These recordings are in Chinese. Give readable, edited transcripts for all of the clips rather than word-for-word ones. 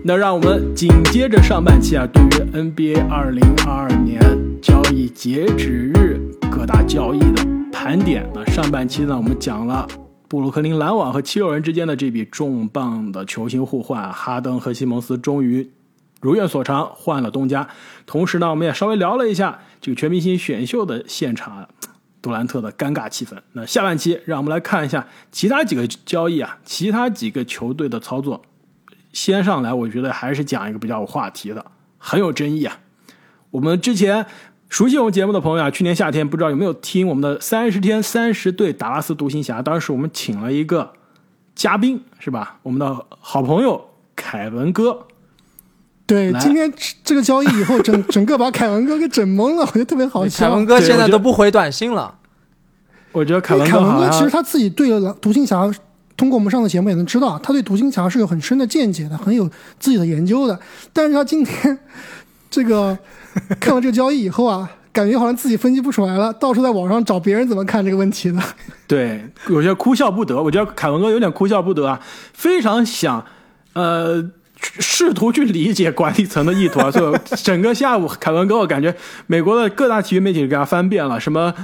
那让我们紧接着上半期对于 NBA 2022年交易截止日各大交易的盘点。那上半期呢，我们讲了布鲁克林篮网和七六人之间的这笔重磅的球星互换，哈登和西蒙斯终于如愿所偿换了东家。同时呢，我们也稍微聊了一下这个全明星选秀的现场，杜兰特的尴尬气氛。那下半期让我们来看一下其他几个交易其他几个球队的操作。先上来我觉得还是讲一个比较有话题的，很有争议我们之前熟悉我们节目的朋友去年夏天不知道有没有听我们的30天30队达拉斯独行侠，当时我们请了一个嘉宾是吧，我们的好朋友凯文哥。 对，今天这个交易以后整个把凯文哥给整懵了，我觉得特别好笑。 凯文哥现在都不回短信了。 我觉得凯文哥其实他自己对了独行侠，通过我们上的节目也能知道，他对独行侠是有很深的见解的，很有自己的研究的。但是他今天这个看完这个交易以后感觉好像自己分析不出来了，到处在网上找别人怎么看这个问题的。 对，有些哭笑不得。我觉得凯文哥有点哭笑不得非常想试图去理解管理层的意图所以整个下午凯文哥我感觉美国的各大体育媒体给他翻遍了，什么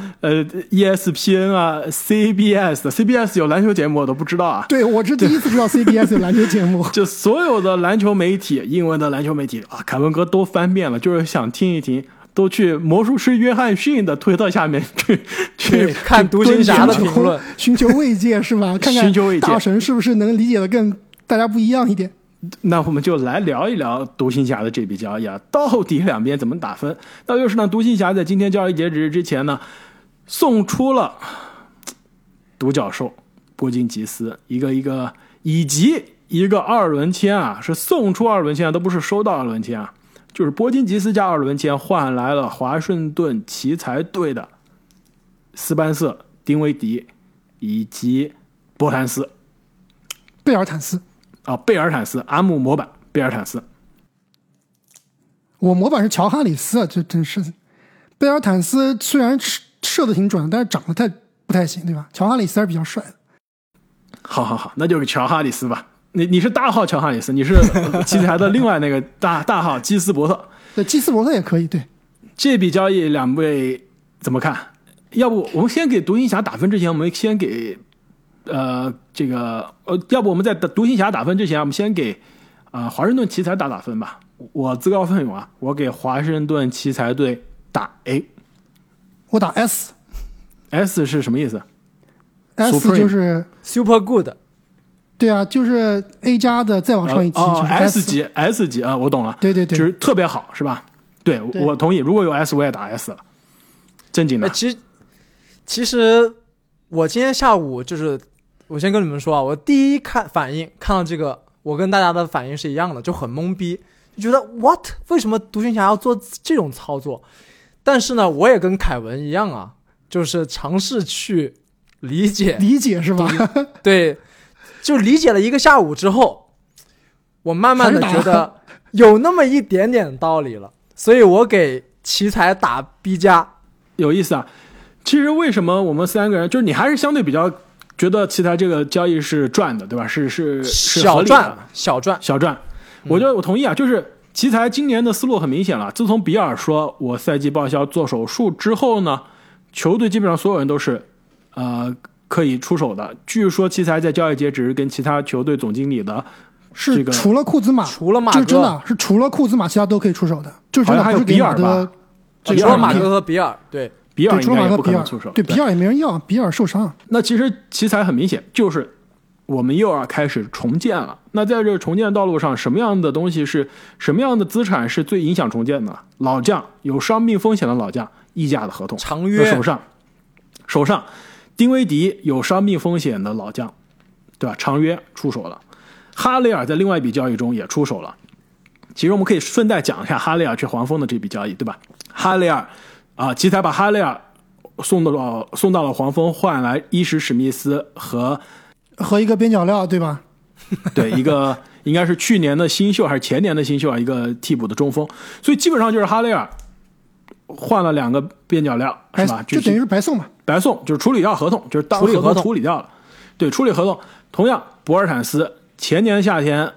ESPN CBS 有篮球节目我都不知道对，我是第一次知道 CBS 有篮球节目就所有的篮球媒体，英文的篮球媒体凯文哥都翻遍了，就是想听一听，都去魔术师约翰逊的推特下面去看独行侠的评论， 寻求慰藉是吧？看看大神是不是能理解的更大家不一样一点。 那我们就来聊一聊独行侠的这笔交易到底两边怎么打分。那就是呢，独行侠在今天交易截止日之前呢，送出了独角兽波金吉斯一个以及一个2轮签是送出2轮签都不是收到2轮签就是波金吉斯加2轮签换来了华盛顿奇才队的斯班瑟、丁威迪以及贝尔坦斯阿姆模板贝尔坦斯。 我模板是乔哈里斯这真是贝尔坦斯虽然射的挺准，但是长得不太行，对吧？乔哈里斯还是比较帅的。 好，那就是乔哈里斯吧。你是大号乔哈里斯，你是奇才的另外那个大号基斯伯特。 对，基斯伯特也可以。对， 这笔交易两位怎么看？要不我们先给独行侠打分之前，我们先给要不我们在独行侠打分之前，我们先给华盛顿奇才打分吧。我自告奋勇我给华盛顿奇才队打 A。 我打 S。S 是什么意思 ？S 就是 Super Good。 对啊，就是 A 加的再往上一级就是 S 级我懂了。 对， 就是特别好是吧？对，我同意。如果有 S 我也打 S 了。正经的。 其实我今天下午就是我先跟你们说我第一反应看到这个，我跟大家的反应是一样的，就很懵逼，就觉得 what 为什么独行侠要做这种操作？但是呢，我也跟凯文一样就是尝试去理解是吧？ 对，就理解了一个下午之后，我慢慢的觉得有那么一点点道理了，所以我给奇才打 B 加。 有意思其实为什么我们三个人，就是你还是相对比较觉得奇才这个交易是赚的，对吧？是小赚。 我觉得我同意就是奇才今年的思路很明显了。自从比尔说我赛季报销做手术之后呢，球队基本上所有人都是可以出手的。据说奇才在交易截止跟其他球队总经理的是除了库兹马， 除了马哥， 就真的是除了库兹马，其他都可以出手的。就真的还有比尔吧， 除了马哥和比尔，对。 比尔应该也不可能出手， 对，比尔也没人要，比尔受伤。 那其实奇才很明显就是我们又要开始重建了。那在这重建道路上，什么样的东西是什么样的资产是最影响重建的？老将，有伤病风险的老将，溢价的合同， 长约。 手上丁威迪有伤病风险的老将，对吧？长约出手了。哈雷尔在另外一笔交易中也出手了。其实我们可以顺带讲一下哈雷尔去黄蜂的这笔交易，对吧？哈雷尔奇才把哈雷尔送到了黄蜂，换来伊什史密斯和一个边角料，对吧？ 对，一个应该是去年的新秀还是前年的新秀一个替补的中锋。所以基本上就是哈雷尔换了2个边角料，是吧？ 就等于是白送嘛。 白送就是处理掉合同，就是当合同处理掉了。对，处理合同。同样，博尔坦斯前年夏天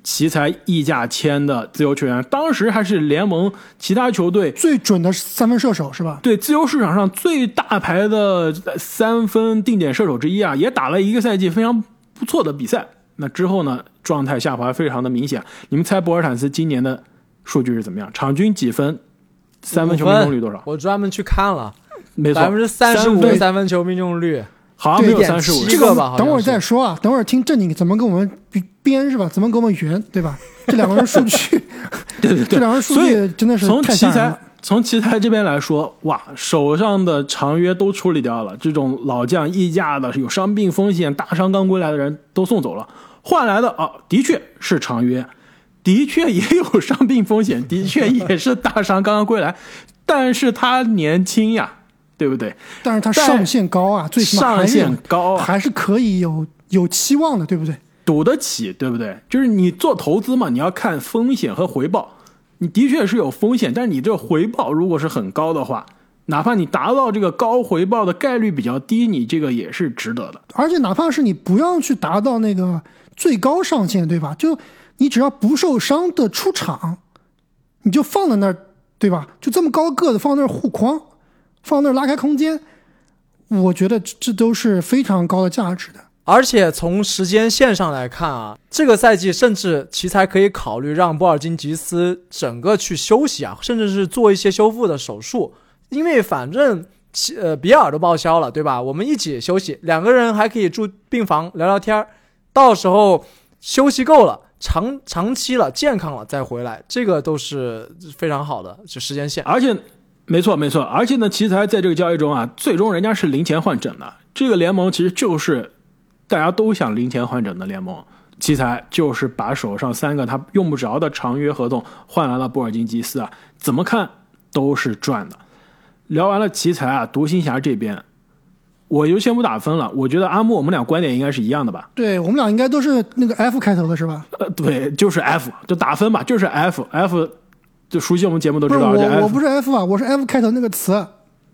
奇才溢价签的自由球员，当时还是联盟其他球队最准的三分射手是吧？ 对，自由市场上最大牌的三分定点射手之一啊，也打了一个赛季非常不错的比赛。那之后呢，状态下滑非常的明显。你们猜博尔坦斯今年的数据是怎么样？场均几分？三分球命中率多少？ 我专门去看了， 没错 ，35%的三分球命中率。 好像没有35%， 这个等会儿再说啊，等会儿听正经怎么跟我们编是吧？怎么跟我们圆，对吧？这两个人数据， 对， 这两个人数据真的是太吓人了。 从奇才这边来说，哇，手上的长约都处理掉了，这种老将溢价的、有伤病风险、大伤刚归来的人都送走了，换来的的确是长约，的确也有伤病风险，的确也是大伤刚刚归来，但是他年轻呀。对不对？ 但是他上限高啊，最起码上限高还是可以有期望的，对不对？ 赌得起，对不对？就是你做投资嘛，你要看风险和回报。你的确是有风险，但是你这个回报如果是很高的话，哪怕你达到这个高回报的概率比较低，你这个也是值得的。 而且哪怕是你不要去达到那个最高上限，对吧？就你只要不受伤的出场，你就放在那儿，对吧？就这么高个子放那儿护框。放那儿拉开空间，我觉得这都是非常高的价值的。 而且从时间线上来看啊，这个赛季甚至奇才可以考虑让波尔津吉斯整个去休息啊，甚至是做一些修复的手术，因为反正比尔都报销了，对吧？我们一起休息，两个人还可以住病房聊聊天，到时候休息够了，长期了，健康了再回来，这个都是非常好的就时间线。 而且没错，而且呢，奇才在这个交易中啊，最终人家是零钱换整的。这个联盟其实就是大家都想零钱换整的联盟。奇才就是把手上3个他用不着的长约合同换来了波尔津吉斯啊，怎么看都是赚的。聊完了奇才啊，独行侠这边我就先不打分了。我觉得阿木我们俩观点应该是一样的吧？ 对，我们俩应该都是那个 F 开头的是吧？ 对，就是 F， 就打分吧，就是 F。就熟悉我们节目都知道， 我不是 F 啊，我是 F 开头那个词。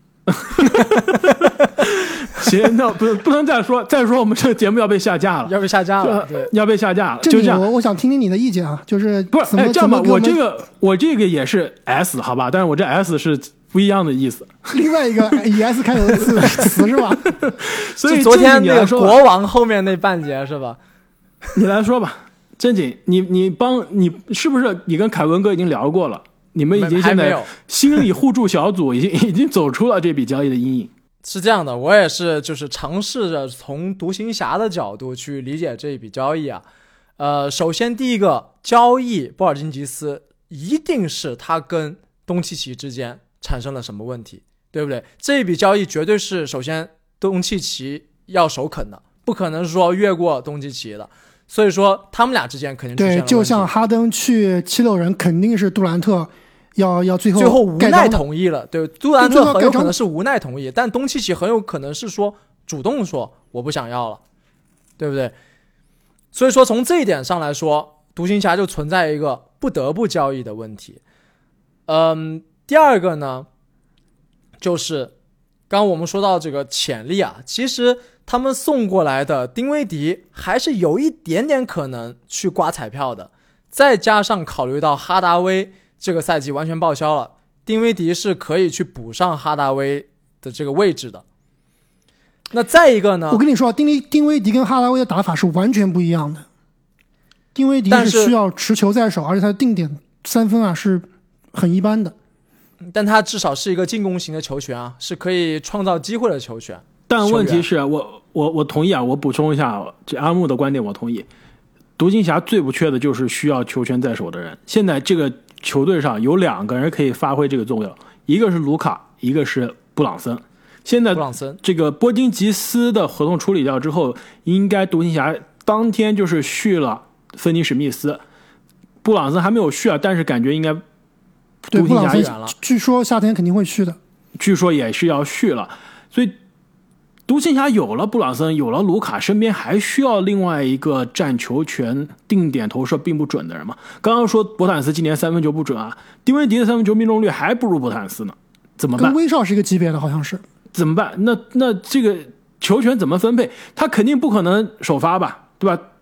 行，那不能再说我们这个节目要被下架了， 要被下架了，对， 要被下架了。 就这样，我想听听你的意见啊，就是不是这样吧？我这个也是 S 好吧，但是我这 S 是不一样的意思。 另外一个以 S 开头的词是吧？ 所以昨天那个国王后面那半截是吧？ 你来说吧。正经，你是不是你跟凯文哥已经聊过了？你们已经现在心理互助小组已经走出了这笔交易的阴影。 是这样的，我也是就是尝试着从独行侠的角度去理解这一笔交易啊。首先第一个交易波尔津吉斯，一定是他跟东契奇之间产生了什么问题，对不对？这一笔交易绝对是首先东契奇要首肯的，不可能说越过东契奇的。所以说他们俩之间肯定出现了问题。 对，就像哈登去76人，肯定是杜兰特要最后无奈同意了。对，杜兰特很有可能是无奈同意，但东契奇很有可能是说主动说我不想要了，对不对？所以说从这一点上来说，独行侠就存在一个不得不交易的问题。第二个呢，就是刚刚我们说到这个潜力啊，其实他们送过来的丁威迪还是有一点点可能去刮彩票的，再加上考虑到哈达威这个赛季完全报销了，丁威迪是可以去补上哈达威的这个位置的。那再一个呢， 我跟你说，丁威迪跟哈达威的打法是完全不一样的。丁威迪是需要持球在手，而且他的定点三分啊是很一般的， 但他至少是一个进攻型的球权啊，是可以创造机会的球权。 但问题是我同意啊，我补充一下这阿木的观点，我同意。独行侠最不缺的就是需要球权在手的人。现在这个球队上有2个人可以发挥这个作用，一个是卢卡，一个是布朗森。现在这个波金吉斯的合同处理掉之后，应该独行侠当天就是续了芬尼史密斯，布朗森还没有续啊，但是感觉应该对布朗森据说夏天肯定会续的， 据说也是要续了，所以独行侠有了布朗森，有了卢卡，身边还需要另外一个占球权、定点投射并不准的人嘛？刚刚说博坦斯今年3分球不准啊，丁威迪的3分球命中率还不如博坦斯呢，怎么办？ 跟威少是一个级别的，好像是。 怎么办？那这个球权怎么分配？他肯定不可能首发吧，对吧？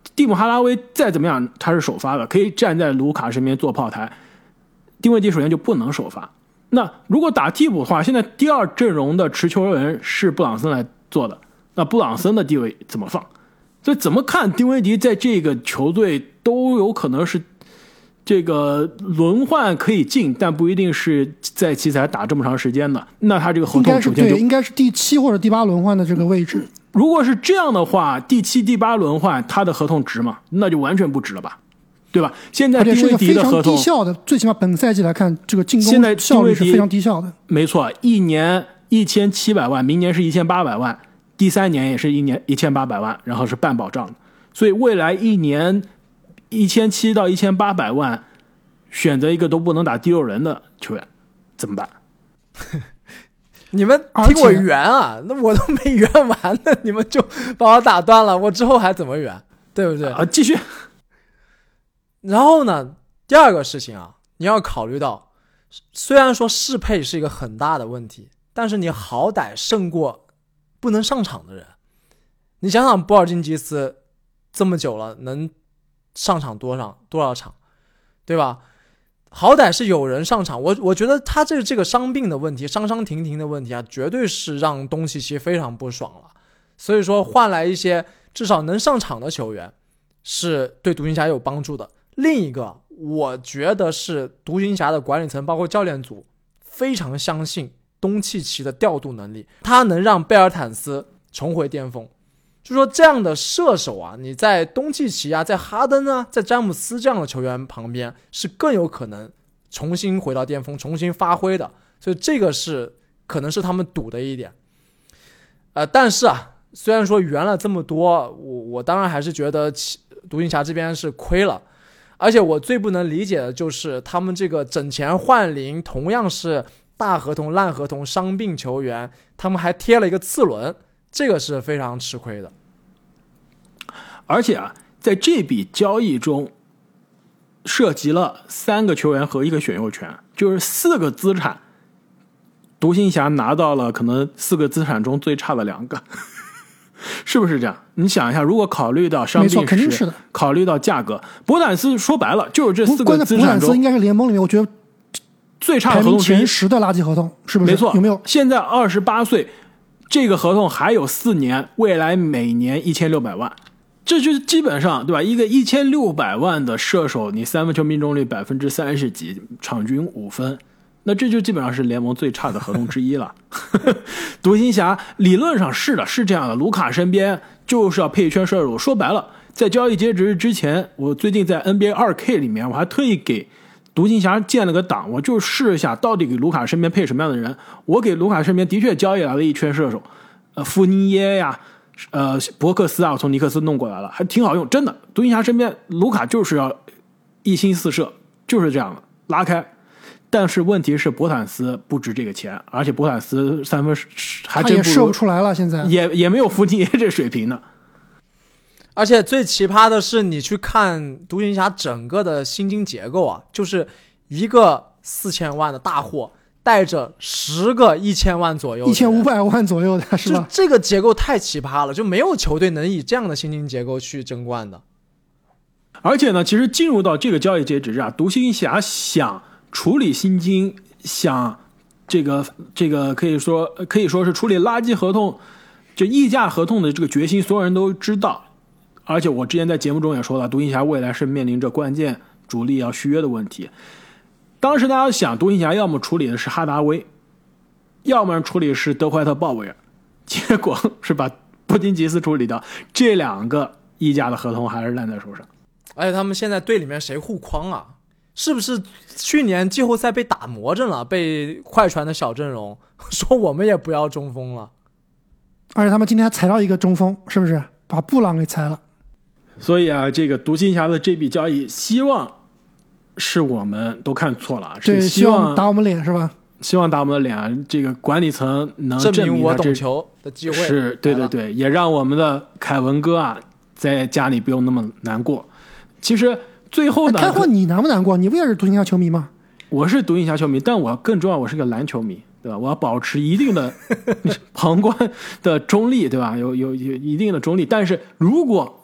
蒂姆哈拉威再怎么样他是首发的，可以站在卢卡身边做炮台，丁威迪首先就不能首发。那如果打替补的话，现在第二阵容的持球人是布朗森来做的，那布朗森的地位怎么放？所以怎么看丁威迪在这个球队都有可能是这个轮换可以进，但不一定是在奇才打这么长时间的。那他这个合同首先就应该是第7或者第8轮换的这个位置。 如果是这样的话，第7、第8轮换他的合同值嘛？那就完全不值了吧，对吧？现在丁威迪的合同低效的，最起码本赛季来看，这个进攻效率是非常低效的。 没错，一年1700万，明年是1800万，第3年也是一年1800万，然后是半保障的。所以未来一年1700到1800万，选择一个都不能打第6人的球员，怎么办？ 你们听我圆啊，那我都没圆完呢，你们就把我打断了，我之后还怎么圆？对不对？ 啊，继续。 然后呢，第二个事情啊，你要考虑到，虽然说适配是一个很大的问题，但是你好歹胜过不能上场的人。你想想，波尔津吉斯这么久了，能上场多少场，对吧？好歹是有人上场，我觉得他这个伤病的问题，伤停停的问题啊，绝对是让东契奇非常不爽了。所以说换来一些至少能上场的球员，是对独行侠有帮助的。另一个，我觉得是独行侠的管理层包括教练组非常相信东契奇的调度能力，他能让贝尔坦斯重回巅峰。就说这样的射手啊，你在东契奇啊，在哈登啊，在詹姆斯这样的球员旁边是更有可能重新回到巅峰，重新发挥的。所以这个是可能是他们赌的一点。但是啊，虽然说圆了这么多，我当然还是觉得独行侠这边是亏了。而且我最不能理解的就是他们这个整钱换零，同样是大合同、烂合同、伤病球员，他们还贴了一个次轮，这个是非常吃亏的。 而且啊，在这笔交易中涉及了3个球员和1个选秀权，就是4个资产，独行侠拿到了可能4个资产中最差的2个。是不是这样？你想一下，如果考虑到伤病肯定是的， 考虑到价格，博坦斯说白了就是这4个资产中， 博坦斯应该是联盟里面我觉得最差的合同前10的垃圾合同，是不是？ 没错， 有没有？ 现在28岁，这个合同还有4年，未来每年1600万，这就是基本上对吧？一个1600万的射手，你3分球命中率30%几，场均5分。那这就基本上是联盟最差的合同之一了。独行侠理论上是的，是这样的。卢卡身边就是要配一圈射手。说白了，在交易截止日之前，我最近在 NBA 2K 里面，我还特意给独行侠建了个档，我就试一下到底给卢卡身边配什么样的人。我给卢卡身边的确交易来了一圈射手，富尼耶呀，伯克斯啊，我从尼克斯弄过来了，还挺好用，真的。独行侠身边卢卡就是要一心四射，就是这样的拉开。但是问题是博坦斯不值这个钱，而且博坦斯3分还真他也射不出来了，现在也没有福尼耶这水平呢。 而且最奇葩的是，你去看独行侠整个的薪金结构啊，就是一个4000万的大货带着10个1000万左右 ，1500万左右的是吧？ 就这个结构太奇葩了，就没有球队能以这样的薪金结构去争冠的。 而且呢，其实进入到这个交易截止日啊，独行侠想处理薪金，想这个可以说是处理垃圾合同，就溢价合同的这个决心，所有人都知道。而且我之前在节目中也说了，独行侠未来是面临着关键主力要续约的问题。当时大家想，独行侠要么处理的是哈达威，要么处理是德怀特鲍威尔，结果是把波金吉斯处理掉，这2个溢价的合同还是烂在手上。 而且他们现在队里面谁护框啊？是不是去年季后赛被打魔怔了，被快船的小阵容说我们也不要中锋了？ 而且他们今天还裁到一个中锋，是不是把布朗给裁了？ 所以啊，这个独行侠的这笔交易，希望是我们都看错了， 对， 希望打我们脸是吧？ 希望打我们的脸啊！这个管理层能证明我明懂球的机会是，对对对，也让我们的凯文哥啊，在家里不用那么难过。其实最后呢， 开话你难不难过？你不也是独行侠球迷吗？ 我是独行侠球迷，但我更重要，我是个篮球迷，对吧？我要保持一定的旁观的中立，对吧？有一定的中立。但是如果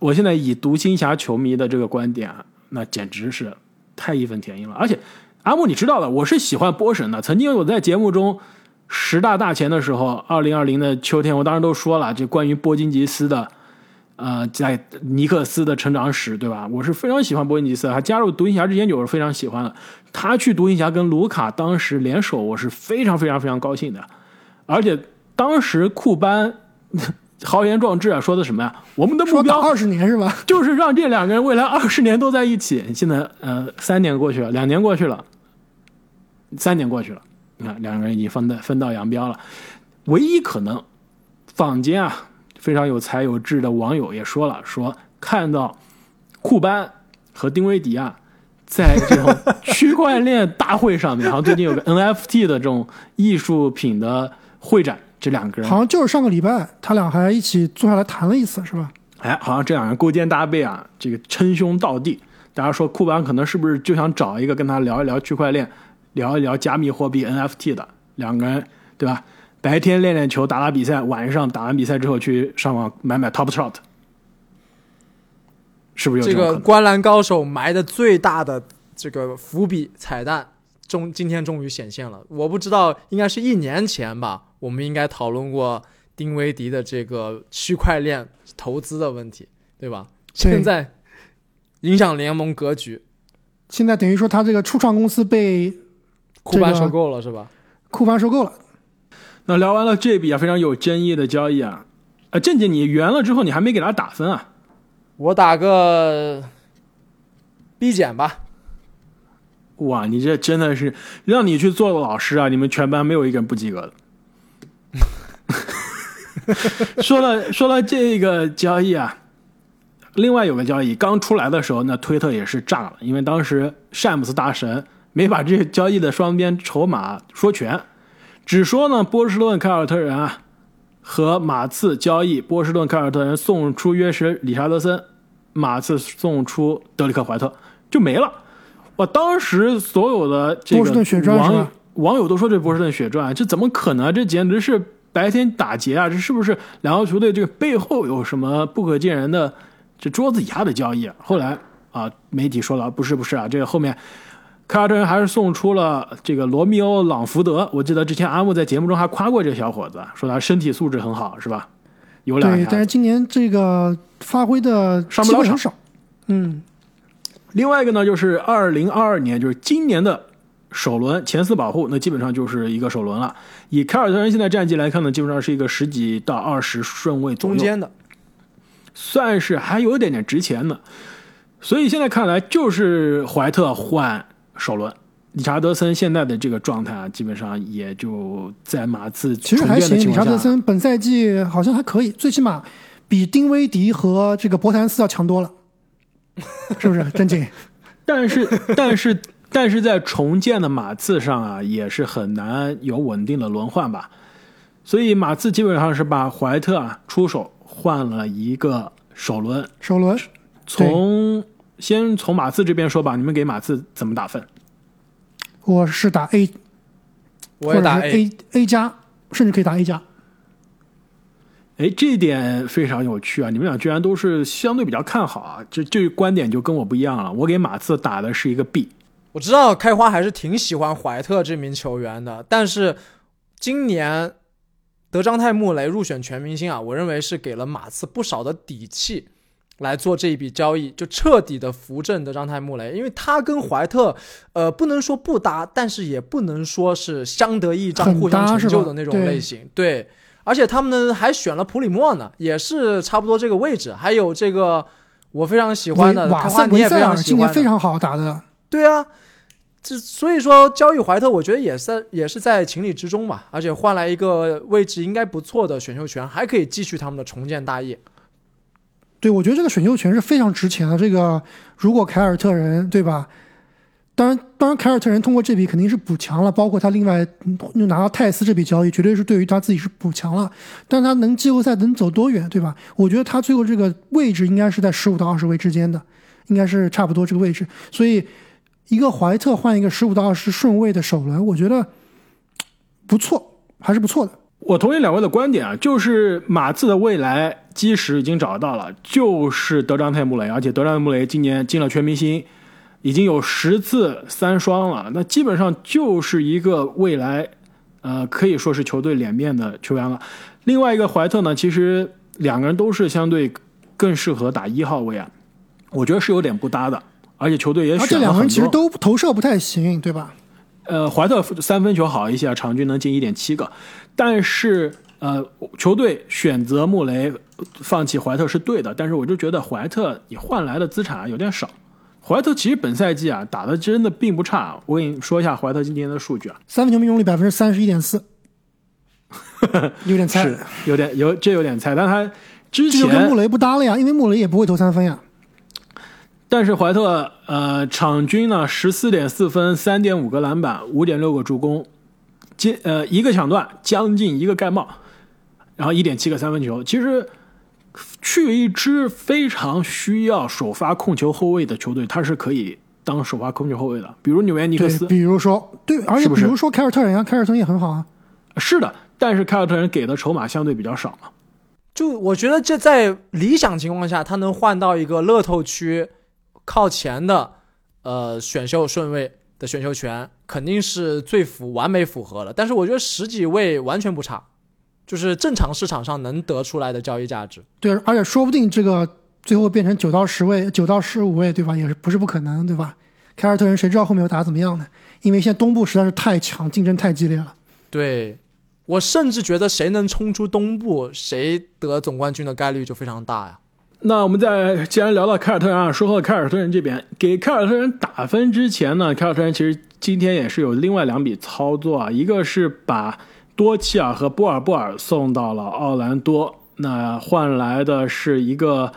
我现在以独行侠球迷的这个观点啊，那简直是太义愤填膺了。而且阿木你知道的，我是喜欢波神的。曾经我在节目中10大大前的时候，2020的秋天，我当时都说了，这关于波金吉斯的在尼克斯的成长史，对吧？我是非常喜欢波金吉斯的，他加入独行侠之前就是非常喜欢的。他去独行侠跟卢卡当时联手，我是非常非常非常高兴的。而且当时库班豪言壮志啊，说的什么呀？我们的目标 20年是吧？ 就是让这两个人未来20年都在一起。现在3年过去了，2年过去了，3年过去了，你看两个人已经分道扬镳了。唯一可能，坊间啊非常有才有志的网友也说了，说看到库班和丁威迪啊在这种区块链大会上面，然后最近有个 NFT 的这种艺术品的会展，这两个人好像就是上个礼拜他俩还一起坐下来谈了一次，是吧？ 哎，好像这两人勾肩搭背啊，这个称兄道弟。大家说库班可能是不是就想找一个跟他聊一聊区块链，聊一聊加密货币 NFT 的两个人，对吧？白天练练球打打比赛，晚上打完比赛之后去上网买 Top Shot， 是不是有这个观澜高手埋的最大的这个伏笔彩蛋今天终于显现了。我不知道，应该是1年前吧，我们应该讨论过丁威迪的这个区块链投资的问题，对吧？现在影响联盟格局， 现在等于说他这个初创公司被库班收购了，是吧？ 库班收购了。 那聊完了这笔非常有争议的交易啊，郑姐你圆了之后，你还没给他打分啊？ 我打个 B 减吧。 哇，你这真的是让你去做老师啊！你们全班没有一个人不及格的。说了这个交易啊，另外有个交易刚出来的时候，那推特也是炸了，因为当时詹姆斯大神没把这个交易的双边筹码说全，只说呢波士顿凯尔特人啊和马刺交易，波士顿凯尔特人送出约什理查德森，马刺送出德里克怀特，就没了。我当时所有的这个波士顿血赚网友都说这波士顿血赚，这怎么可能？这简直是白天打劫啊！这是不是两个球队这个背后有什么不可见人的这桌子以下的交易啊？后来啊，媒体说了不是啊，这个后面凯尔特人还是送出了这个罗密欧·朗福德。我记得之前阿木在节目中还夸过这个小伙子，说他身体素质很好，是吧？有两对，但是今年这个发挥的上不了场少。 另外一个呢，就是2022年，就是今年的首轮前4保护，那基本上就是一个首轮了。以凯尔特人现在战绩来看呢，基本上是一个10几到20顺位左右， 中间的， 算是还有一点点值钱的。所以现在看来，就是怀特换首轮，理查德森现在的这个状态啊，基本上也就在马刺其实还行。理查德森本赛季好像还可以，最起码比丁威迪和这个博谭斯要强多了。是不是真劲？ 但是在重建的马刺上啊，也是很难有稳定的轮换吧。所以马刺基本上是把怀特啊出手换了一个首轮。先从马刺这边说吧，你们给马刺怎么打分？ 我是打 A， 我也打 A 加，甚至可以打 A 加。 哎，这一点非常有趣啊！你们俩居然都是相对比较看好啊，这观点就跟我不一样了。我给马刺打的是一个 B。 我知道开花还是挺喜欢怀特这名球员的，但是今年德章泰穆雷入选全明星啊，我认为是给了马刺不少的底气来做这一笔交易，就彻底的扶正德章泰穆雷，因为他跟怀特不能说不搭，但是也不能说是相得益彰互相成就的那种类型。对，而且他们呢还选了普里莫呢，也是差不多这个位置，还有这个我非常喜欢的瓦森维塞尔，今年非常好打的。 对啊，所以说交易怀特，我觉得也是在情理之中嘛，而且换来一个位置应该不错的选秀权，还可以继续他们的重建大业。 对，我觉得这个选秀权是非常值钱的。这个如果凯尔特人，对吧？当然，凯尔特人通过这笔肯定是补强了，包括他另外又拿到泰斯这笔交易，绝对是对于他自己是补强了。但他能季后赛能走多远，对吧？我觉得他最后这个位置应该是在15到20位之间的，应该是差不多这个位置。所以一个怀特换一个15到20顺位的首轮，我觉得不错，还是不错的。 我同意两位的观点啊，就是马刺的未来基石已经找到了，就是德章泰·穆雷，而且德章泰·穆雷今年进了全明星，已经有10次3双了，那基本上就是一个未来可以说是球队脸面的球员了。另外一个怀特呢，其实两个人都是相对更适合打1号位啊，我觉得是有点不搭的，而且球队也选了很多。 这两个人其实都投射不太行，对吧？ 怀特3分球好一些，场均能进 1.7 个，但是球队选择穆雷放弃怀特是对的，但是我就觉得怀特你换来的资产有点少。怀特其实本赛季打的真的并不差，我跟你说一下怀特今年的数据 3分球命中率31.4%，有点菜， 有点菜，但他之前这就跟穆雷不搭了呀，因为穆雷也不会投3分呀。 但是怀特场均呢14.4分，3.5个篮板，5.6个助攻，1个抢断，将近1个盖帽，然后1.7个3分球。其实去一支非常需要首发控球后卫的球队，他是可以当首发控球后卫的，比如纽约尼克斯， 比如说对，而且比如说凯尔特人凯尔特人也很好啊。 是的，但是凯尔特人给的筹码相对比较少嘛。 就我觉得这在理想情况下，他能换到一个乐透区靠前的选秀顺位的选秀权，肯定是完美符合了。但是我觉得10几位完全不差，就是正常市场上能得出来的交易价值。 对，而且说不定这个最后变成9到10位，9到15位，对吧？也是不是不可能，对吧？凯尔特人谁知道后面又打怎么样呢？因为现在东部实在是太强，竞争太激烈了。 对，我甚至觉得谁能冲出东部，谁得总冠军的概率就非常大呀。 那我们既然聊到凯尔特人说到凯尔特人这边，给凯尔特人打分之前呢，凯尔特人其实今天也是有另外2笔操作一个是把多契尔和波尔送到了奥兰多，那换来的是一个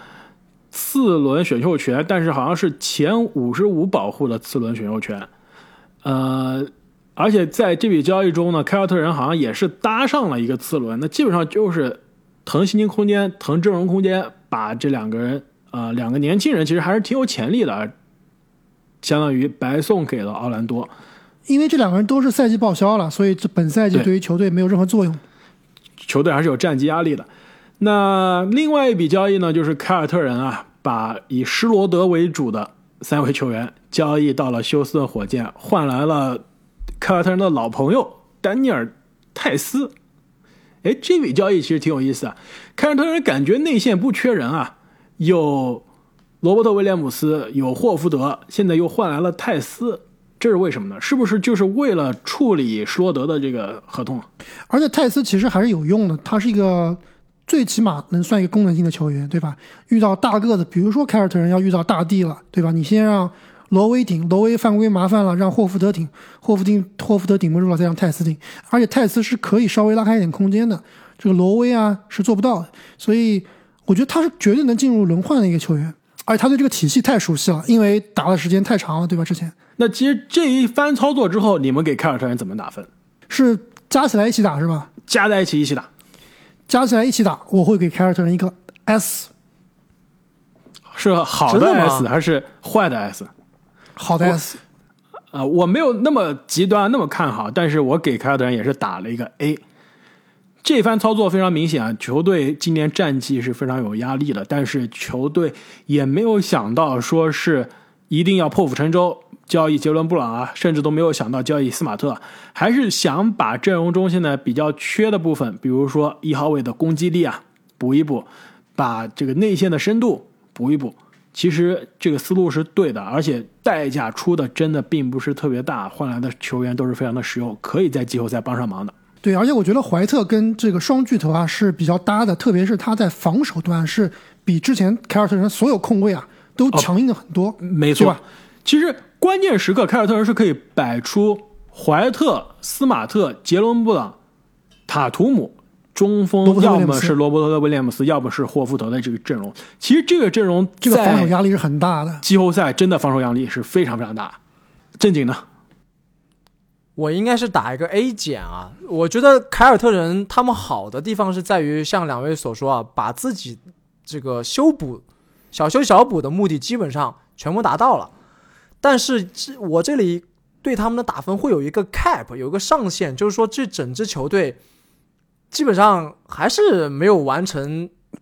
4轮选秀权，但是好像是前55保护的4轮选秀权。而且在这笔交易中呢，凯尔特人好像也是搭上了一个次轮，那基本上就是腾薪金空间、腾阵容空间，把这2个人2个年轻人其实还是挺有潜力的，相当于白送给了奥兰多。 因为这2个人都是赛季报销了，所以这本赛季对于球队没有任何作用， 球队还是有战绩压力的。那另外一笔交易呢，就是凯尔特人把以施罗德为主的3位球员交易到了休斯顿火箭，换来了凯尔特人的老朋友丹尼尔·泰斯。这笔交易其实挺有意思凯尔特人感觉内线不缺人有罗伯特·威廉姆斯，有霍福德，现在又换来了泰斯，这是为什么呢？是不是就是为了处理施罗德的这个合同？ 而且泰斯其实还是有用的，他是一个最起码能算一个功能性的球员，对吧？遇到大个子，比如说凯尔特人要遇到大帝了，对吧？你先让罗威顶，罗威犯规麻烦了，让霍福德顶，霍福德顶不住了，再让泰斯顶。而且泰斯是可以稍微拉开一点空间的，这个罗威是做不到的，所以我觉得他是绝对能进入轮换的一个球员，而且他对这个体系太熟悉了，因为打的时间太长了，对吧？之前那其实这一番操作之后，你们给凯尔特人怎么打分？ 是加起来一起打是吧？ 加在一起打， 加起来一起打，我会给凯尔特人一个 S。 是好的 S 还是坏的 S？ 好的 S。 我没有那么极端那么看好，但是我给凯尔特人也是打了一个 A。 这番操作非常明显球队今年战绩是非常有压力的，但是球队也没有想到说是一定要破釜沉舟交易杰伦布朗甚至都没有想到交易斯马特，还是想把阵容中现在比较缺的部分，比如说1号位的攻击力补一补，把这个内线的深度补一补。其实这个思路是对的，而且代价出的真的并不是特别大，换来的球员都是非常的实用，可以在季后赛帮上忙的。 对，而且我觉得怀特跟这个双巨头是比较搭的，特别是他在防守端是比之前凯尔特人所有控卫都强硬的很多。 没错，其实关键时刻凯尔特人是可以摆出怀特、斯马特、杰伦布朗、塔图姆中锋，要么是罗伯特·威廉姆斯，要么是霍福德的这个阵容。其实这个阵容这个防守压力是很大的， 季后赛真的防守压力是非常非常大。正经呢？ 我应该是打一个 A 减我觉得凯尔特人他们好的地方是在于像2位所说把自己这个小修小补的目的基本上全部达到了，但是我这里对他们的打分会有一个 cap， 有一个上限，就是说这整支球队基本上还是没有完成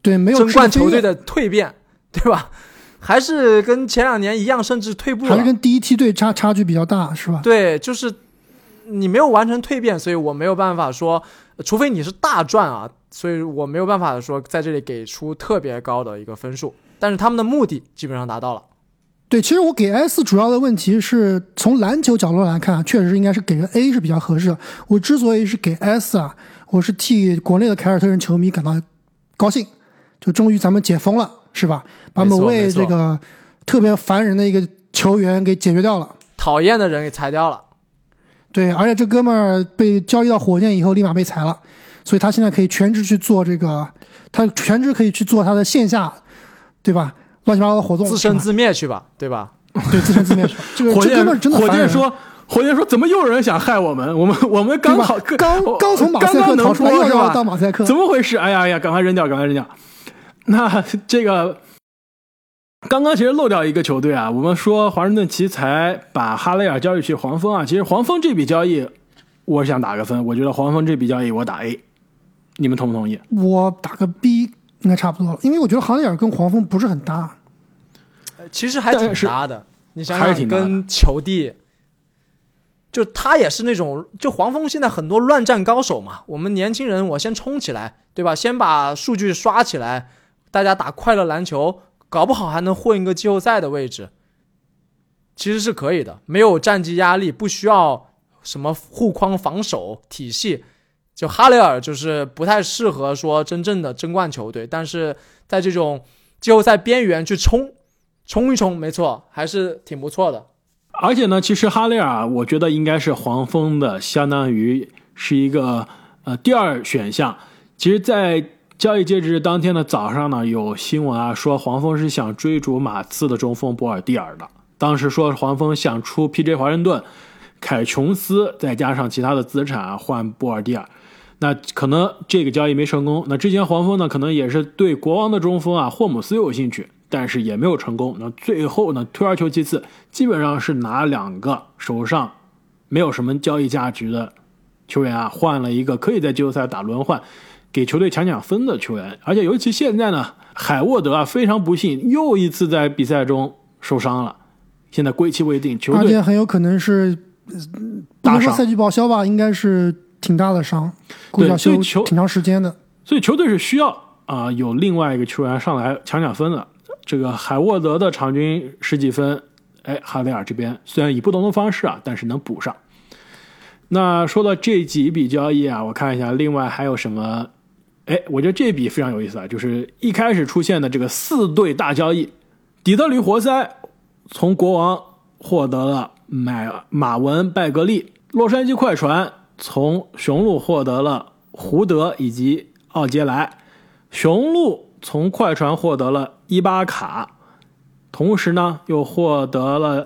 对，没有争冠球队的的蜕变，对吧？还是跟前2年一样，甚至退步了， 还是跟第一梯队差距比较大，是吧？ 对，就是你没有完成蜕变，所以我没有办法说，除非你是大赚啊，所以我没有办法说在这里给出特别高的一个分数。但是他们的目的基本上达到了。 对，其实我给 S 主要的问题是从篮球角度来看，确实应该是给个 A 是比较合适的。我之所以是给 S 啊，我是替国内的凯尔特人球迷感到高兴，就终于咱们解封了，是吧？把某位这个特别烦人的一个球员给解决掉了， 讨厌的人给裁掉了。 对，而且这哥们儿被交易到火箭以后立马被裁了，所以他现在可以全职去做这个，他全职可以去做他的线下，对吧？乱七八糟的活动， 自生自灭去吧，对吧？ 对，自生自灭去。这个哥们儿真的烦人。 火箭说怎么又有人想害我们？我们刚好刚从马赛克逃出来，又要当马赛克， 怎么回事？哎呀，赶快扔掉，赶快扔掉。那这个刚刚其实漏掉一个球队啊，我们说华盛顿奇才把哈雷尔交易去黄蜂啊，其实黄蜂这笔交易我想打个分，我觉得黄蜂这笔交易我打 A， 你们同不同意？ 我打个 B 应该差不多了，因为我觉得哈雷尔跟黄蜂不是很搭， 其实还挺搭的。你想想，跟球帝，就他也是那种，就黄蜂现在很多乱战高手嘛，我们年轻人我先冲起来，对吧？先把数据刷起来，大家打快乐篮球，搞不好还能混一个季后赛的位置，其实是可以的，没有战绩压力，不需要什么护框防守体系。就哈雷尔就是不太适合说真正的争冠球队，但是在这种季后赛边缘去冲一冲，没错，还是挺不错的。 而且呢，其实哈雷尔我觉得应该是黄蜂的相当于是一个第二选项。其实在交易截止日当天的早上呢，有新闻啊说黄蜂是想追逐马刺的中锋博尔蒂尔的，当时说黄蜂想出 PJ 华盛顿、凯琼斯再加上其他的资产换博尔蒂尔，那可能这个交易没成功。那之前黄蜂呢可能也是对国王的中锋啊霍姆斯有兴趣，但是也没有成功。那最后呢退而求其次，基本上是拿2个手上没有什么交易价值的球员啊换了一个可以在季后赛打轮换给球队抢分的球员。而且尤其现在呢，海沃德啊非常不幸又一次在比赛中受伤了，现在归期未定，球队而且很有可能是不能说赛季报销吧，应该是挺大的伤，估计要休挺长时间的。 所以球队是需要有另外一个球员上来抢分的。这个海沃德的场均10几分，哈雷尔这边虽然以不同的方式啊，但是能补上。那说到这几笔交易啊，我看一下另外还有什么。我觉得这笔非常有意思啊，就是一开始出现的这个4队大交易，底特律活塞从国王获得了马文拜格利，洛杉矶快船从雄鹿获得了胡德以及奥杰莱，雄鹿从快船获得了伊巴卡，同时呢又获得了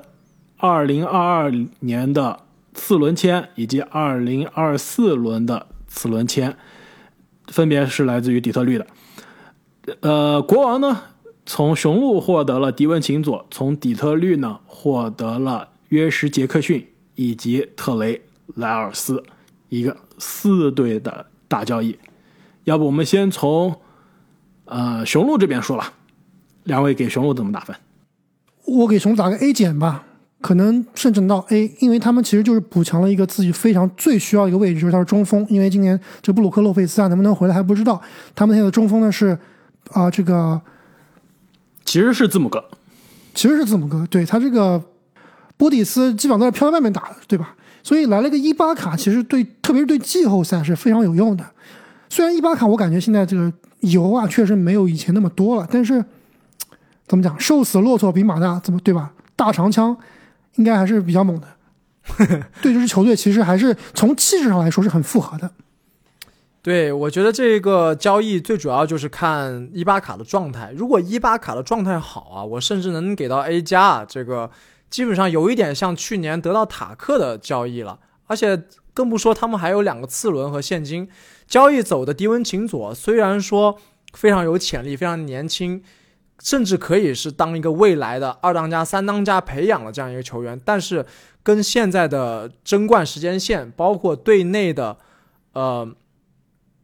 2022年的次轮签以及2024轮的次轮签，分别是来自于底特律的。国王呢从雄鹿获得了迪文琴佐，从底特律呢获得了约什杰克逊以及特雷莱尔斯，一个4队的大交易。要不我们先从雄鹿这边说吧，两位给雄鹿怎么打分？ 我给雄鹿打个 A 减吧，可能甚至到 A， 因为他们其实就是补强了一个自己非常最需要的一个位置，就是他是中锋。因为今年这布鲁克洛佩斯能不能回来还不知道，他们现在的中锋呢是这个其实是字母哥， 对，他这个波蒂斯基本上都是飘在外面打的，对吧？所以来了个伊巴卡，其实特别是对季后赛是非常有用的。虽然伊巴卡我感觉现在这个油啊确实没有以前那么多了，但是怎么讲，瘦死骆驼比马大，对吧？大长枪应该还是比较猛的。对这支球队其实还是从气质上来说是很符合的。 对，我觉得这个交易最主要就是看伊巴卡的状态。如果伊巴卡的状态好啊，我甚至能给到 A 加。这个基本上有一点像去年得到塔克的交易了，而且更不说他们还有2个次轮和现金。交易走的迪文琴佐虽然说非常有潜力，非常年轻，甚至可以是当一个未来的2当家3当家培养的这样一个球员，但是跟现在的争冠时间线包括队内的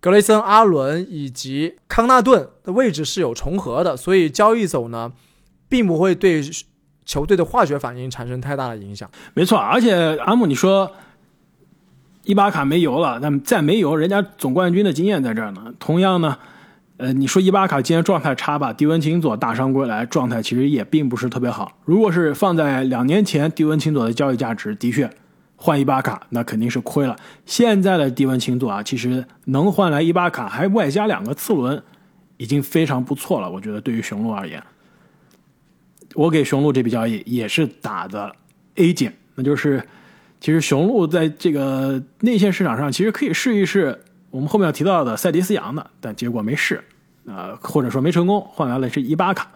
格雷森·阿伦以及康纳顿的位置是有重合的，所以交易走呢，并不会对球队的化学反应产生太大的影响。 没错，而且阿木你说伊巴卡没油了，但再没油，人家总冠军的经验在这儿呢。同样呢，你说伊巴卡今天状态差吧，迪文琴佐大伤归来，状态其实也并不是特别好。如果是放在2年前，迪文琴佐的交易价值的确换伊巴卡那肯定是亏了。现在的迪文琴佐啊，其实能换来伊巴卡，还外加2个次轮，已经非常不错了。我觉得对于雄鹿而言，我给雄鹿这笔交易也是打的 A 减，那就是其实雄鹿在这个内线市场上其实可以试一试我们后面要提到的塞迪斯扬的，但结果没试，或者说没成功，换来了是伊巴卡。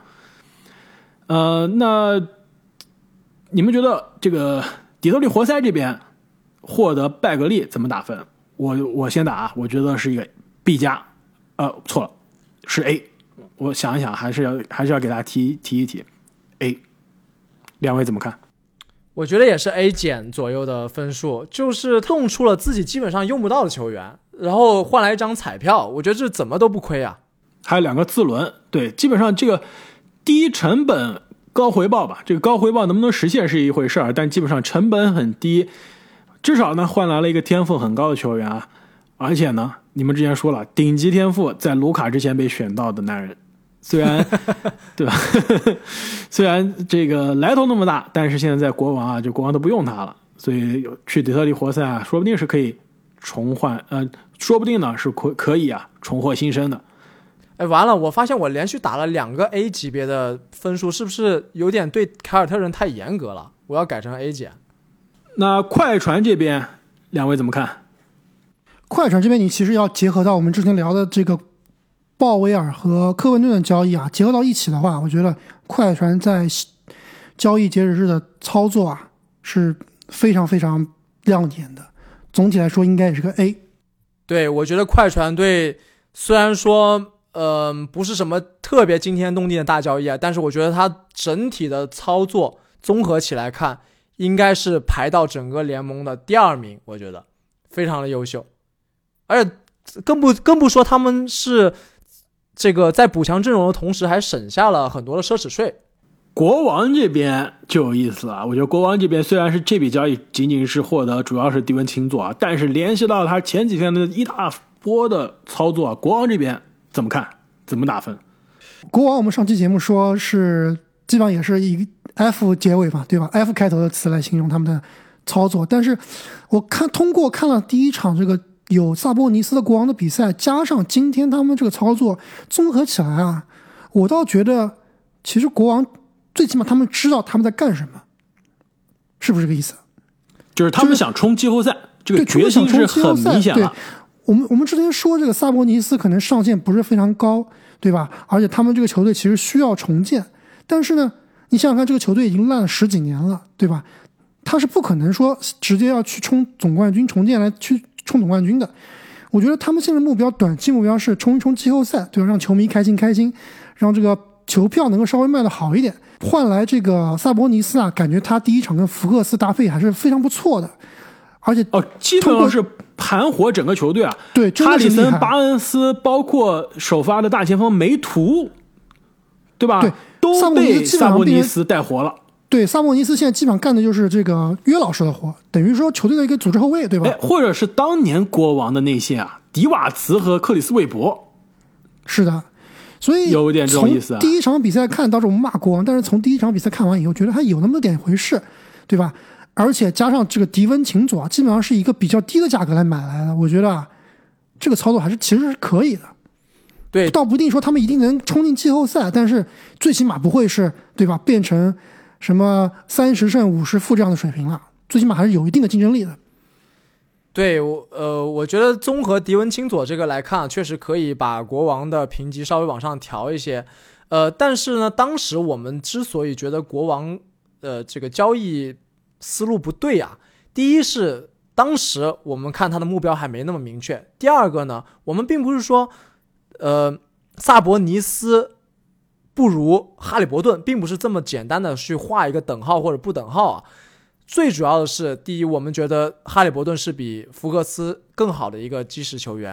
那你们觉得这个底特律活塞这边获得拜格利怎么打分？我先打啊，我觉得是一个 B 加，错了，是 A。我想一想，还是要给大家提一提 A。两位怎么看？ 我觉得也是 A 减左右的分数，就是动出了自己基本上用不到的球员，然后换来一张彩票，我觉得这怎么都不亏啊。 还有2个次轮，对，基本上这个低成本高回报吧，这个高回报能不能实现是一回事儿，但基本上成本很低，至少呢换来了一个天赋很高的球员啊，而且呢，你们之前说了，顶级天赋在卢卡之前被选到的男人，虽然对吧？虽然这个来头那么大，但是现在在国王啊，就国王都不用他了，所以去底特律活塞啊，说不定是可以重换，说不定呢是可以啊重获新生的。 哎，完了！我发现我连续打了2个 A 级别的分数，是不是有点对凯尔特人太严格了？我要改成 A 减。 那快船这边两位怎么看？ 快船这边你其实要结合到我们之前聊的这个鲍威尔和科文顿的交易啊，结合到一起的话，我觉得快船在交易截止日的操作啊是非常非常亮眼的。总体来说应该也是个 A。 对，我觉得快船队虽然说不是什么特别惊天动地的大交易啊，但是我觉得它整体的操作综合起来看，应该是排到整个联盟的第2名，我觉得非常的优秀。而且更不说他们是这个在补强阵容的同时还省下了很多的奢侈税。 国王这边就有意思了，我觉得国王这边虽然是这笔交易仅仅是获得主要是迪文琴佐啊，但是联系到他前几天的一大波的操作啊，国王这边怎么看？怎么打分？ 国王我们上期节目说是基本上也是以 F 结尾嘛，对吧？ F 开头的词来形容他们的操作，但是我通过看了第一场这个有萨博尼斯的国王的比赛，加上今天他们这个操作综合起来啊，我倒觉得其实国王最起码他们知道他们在干什么，是不是这个意思？ 就是他们想冲季后赛，这个决心是很明显了。 我们之前说这个萨博尼斯可能上限不是非常高，对吧？而且他们这个球队其实需要重建，但是呢，你想想看，这个球队已经烂了10几年了，对吧？他是不可能说直接要去冲总冠军，重建来去冲总冠军的。我觉得他们现在目标，短期目标是冲一冲季后赛，对吧？让球迷开心，让这个球票能够稍微卖得好一点，换来这个萨博尼斯啊，感觉他第一场跟福克斯搭配还是非常不错的，而且基本上是盘活整个球队啊。 对， 哈里森、巴恩斯，包括首发的大前锋梅图，对吧？ 对， 都被萨博尼斯带活了。 对，萨博尼斯现在基本上干的就是这个约老师的活，等于说球队的一个组织后卫，对吧？ 或者是当年国王的内线啊，迪瓦茨和克里斯韦伯。 是的，所以有点这种意思啊。 从第一场比赛看，当时我们骂国王，但是从第一场比赛看完以后，觉得他有那么点回事，对吧？而且加上这个迪文琴佐啊，基本上是一个比较低的价格来买来的，我觉得啊，这个操作其实是可以的。 对， 倒不一定说他们一定能冲进季后赛，但是最起码不会是，对吧？变成什么30胜50负这样的水平了，最起码还是有一定的竞争力的。 对，我觉得综合迪文钦佐这个来看，确实可以把国王的评级稍微往上调一些。但是呢，当时我们之所以觉得国王这个交易思路不对啊，第一是当时我们看他的目标还没那么明确，第二个呢，我们并不是说萨博尼斯不如哈利伯顿，并不是这么简单的去画一个等号或者不等号啊。最主要的是，第一，我们觉得哈利伯顿是比福克斯更好的一个基石球员；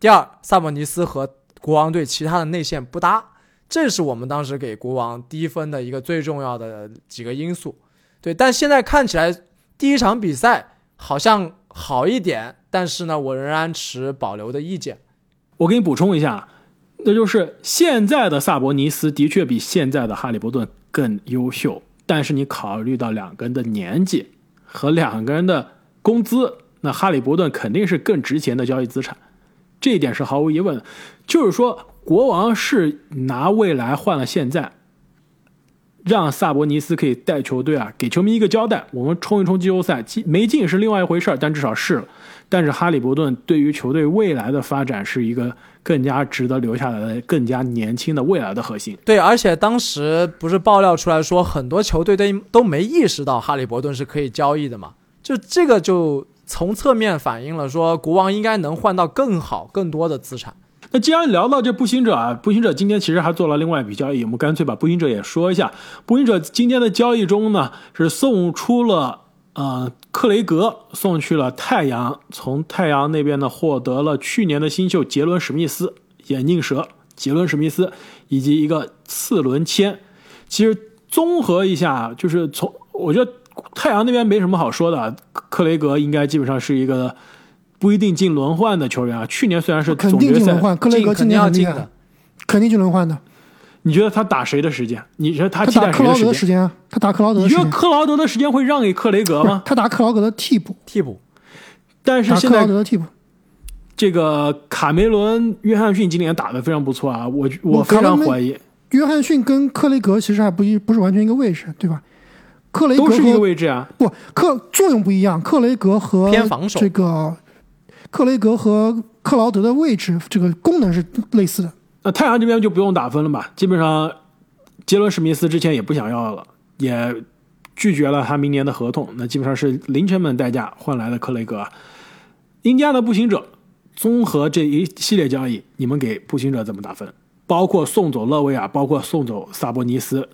第二，萨博尼斯和国王队其他的内线不搭，这是我们当时给国王低分的一个最重要的几个因素。对，但现在看起来第一场比赛好像好一点，但是呢，我仍然持保留的意见。 我给你补充一下，那就是现在的萨博尼斯的确比现在的哈利伯顿更优秀，但是你考虑到两个人的年纪和两个人的工资，那哈利伯顿肯定是更值钱的交易资产，这一点是毫无疑问的。就是说国王是拿未来换了现在，让萨博尼斯可以带球队给球迷一个交代，我们冲一冲季后赛，没进是另外一回事，但至少是了。但是哈利伯顿对于球队未来的发展是一个更加值得留下来的、更加年轻的未来的核心。 对，而且当时不是爆料出来说很多球队都没意识到哈利伯顿是可以交易的嘛？就这个就从侧面反映了说国王应该能换到更好、更多的资产。 那既然聊到这步行者步行者今天其实还做了另外一笔交易，我们干脆把步行者也说一下。步行者今天的交易中呢，是送出了克雷格，送去了太阳，从太阳那边呢获得了去年的新秀杰伦史密斯，眼镜蛇杰伦史密斯，以及一个次轮签。其实综合一下，就是我觉得太阳那边没什么好说的，克雷格应该基本上是一个不一定进轮换的球员去年虽然是总决赛肯定进轮换，克雷格今年很厉害，肯定进轮换的。 你觉得他打谁的时间？你觉得他替代谁打克劳德的时间啊？他打克劳德的时间。 你觉得克劳德的时间会让给克雷格吗？ 他打克劳德的替补。 但是现在打克劳德的替补， 这个卡梅伦·约翰逊今年打得非常不错啊，我非常怀疑。 约翰逊跟克雷格其实还不是完全一个位置，对吧？克雷格都是一个位置啊， 不，作用不一样。克雷格和偏防守， 这个克雷格和克劳德的位置这个功能是类似的。 太阳这边就不用打分了吧？基本上杰伦史密斯之前也不想要了，也拒绝了他明年的合同，那基本上是零成本代价换来的克雷格。印第安的步行者综合这一系列交易，你们给步行者怎么打分？包括送走勒维尔，包括送走萨博尼斯。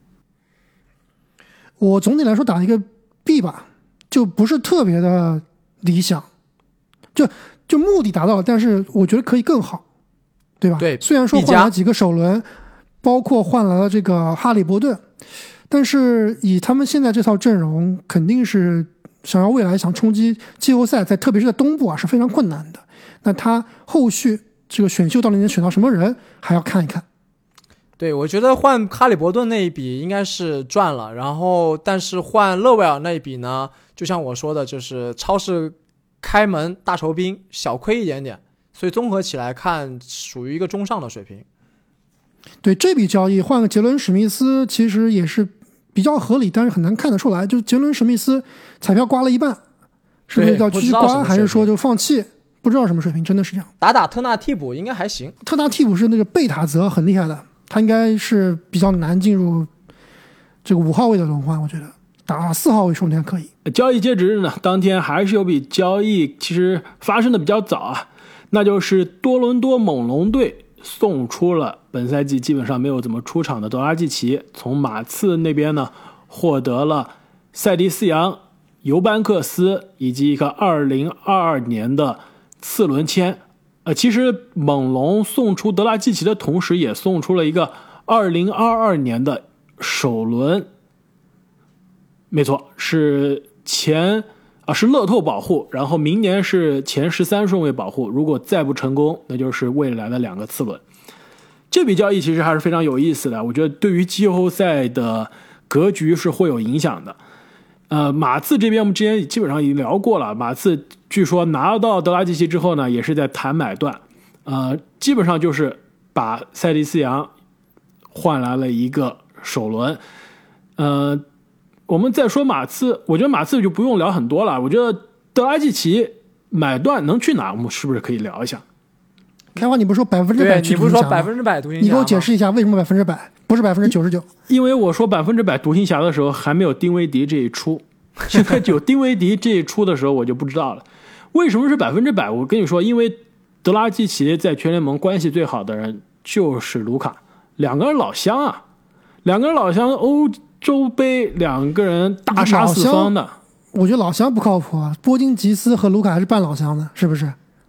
我总体来说打一个 B 吧，就不是特别的理想，就目的达到了，但是我觉得可以更好，对吧？ 对， 虽然说换来几个首轮，包括换来了这个哈利伯顿，但是以他们现在这套阵容，肯定是想要未来想冲击季后赛，特别是在东部是非常困难的。那他后续这个选秀到底能选到什么人，还要看一看。 对，我觉得换哈利伯顿那一笔应该是赚了，然后但是换勒维尔那一笔呢，就像我说的，就是超市开门大酬宾，小亏一点点，所以综合起来看属于一个中上的水平。 对，这笔交易换个杰伦史密斯其实也是比较合理，但是很难看得出来，就杰伦史密斯彩票刮了一半，是不是要继续刮，还是说就放弃？不知道什么水平，真的是这样。 打特纳替补应该还行， 特纳替补是那个贝塔泽，很厉害的，他应该是比较难进入这个5号位的轮换，我觉得打4号位说不定可以。 交易截止日呢，当天还是有笔交易，其实发生的比较早啊，那就是多伦多猛龙队送出了本赛季基本上没有怎么出场的德拉季奇，从马刺那边呢获得了塞迪斯扬、尤班克斯以及一个2022年的次轮签。其实猛龙送出德拉季奇的同时，也送出了一个2022年的首轮，没错，是是乐透保护，然后明年是前13顺位保护，如果再不成功，那就是未来的2个次轮。这笔交易其实还是非常有意思的，我觉得对于季后赛的格局是会有影响的。马刺这边我们之前基本上已经聊过了，马刺据说拿到德拉季奇之后呢，也是在谈买断，基本上就是把塞迪斯扬换来了一个首轮。我们再说马刺，我觉得马刺就不用聊很多了，我觉得德拉季奇买断能去哪，我们是不是可以聊一下？ 开花，你不是说100%去独行侠吗？ 你不是说100%独行侠吗？ 你给我解释一下为什么100%，不是99%？ 因为我说100%独行侠的时候还没有丁威迪这一出，现在有丁威迪这一出的时候我就不知道了。为什么是100%？我跟你说，因为德拉季奇在全联盟关系最好的人就是卢卡，两个人老乡啊，欧洲杯两个人大杀四方的。 我觉得老乡不靠谱啊，波金吉斯和卢卡还是半老乡的，是不是？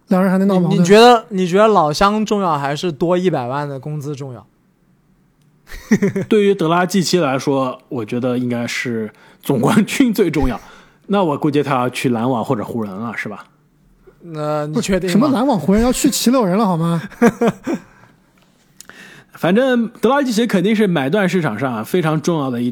两人还能闹矛盾。 你觉得老乡重要还是多100万的工资重要？ 对于德拉季奇来说，我觉得应该是总冠军最重要。那我估计他要去篮网或者湖人了，是吧？ 你确定吗？ 什么篮网湖人要去76人了好吗？ 反正德拉季奇肯定是买断市场上非常重要的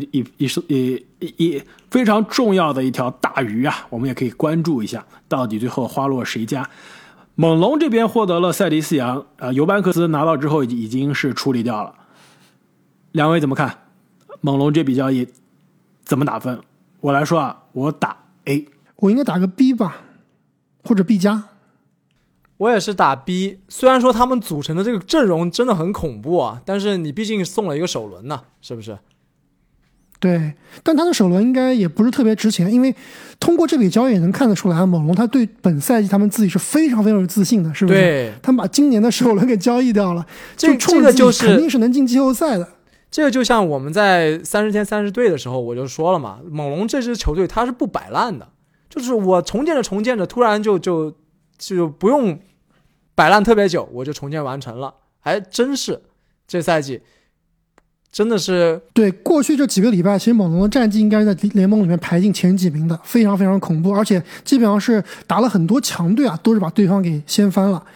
非常重要的一条大鱼啊，我们也可以关注一下，到底最后花落谁家。猛龙这边获得了塞迪斯杨，尤班克斯拿到之后已经是处理掉了。两位怎么看猛龙这笔交易怎么打分？我来说啊，我打 A， 我应该打个 B 吧，或者 B 加。 我也是打 B， 虽然说他们组成的这个阵容真的很恐怖啊，但是你毕竟送了一个首轮呢，是不是？ 对，但他的首轮应该也不是特别值钱，因为通过这笔交易也能看得出来，猛龙他对本赛季他们自己是非常非常有自信的，是不是？ 对， 他们把今年的首轮给交易掉了， 这个就是肯定是能进季后赛的。 这个就像我们在30天30队的时候我就说了嘛，猛龙这支球队他是不摆烂的，就是我重建着，突然就不用摆烂特别久，我就重建完成了，还真是这赛季真的是。 对，过去这几个礼拜，其实猛龙的战绩应该是在联盟里面排进前几名的，非常非常恐怖，而且基本上是打了很多强队啊，都是把对方给掀翻了。